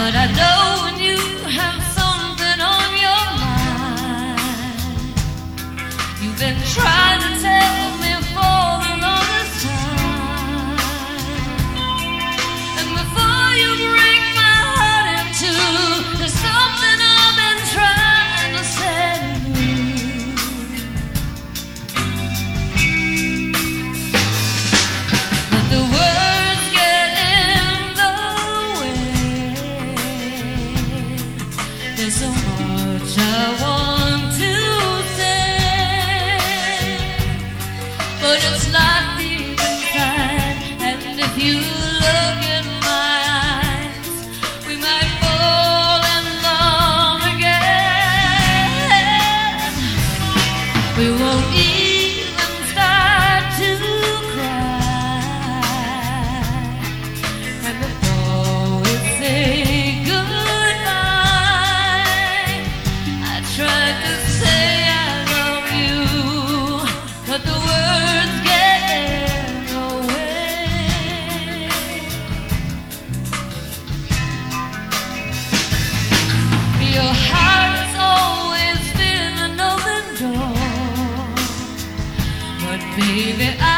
But I know when you have something on your mind, you've been trying to tell me for the longest time. And before you break my heart in two, there's something I've been trying to say to you. But the words get in the way. There's so much I want to say, but it's not deep inside. And if you look in my eyes, we might fall in love again. We won't even start to cry, and before we say goodbye, I tried to say I love you, but the words get in the way. Your heart's always been an open door, but baby,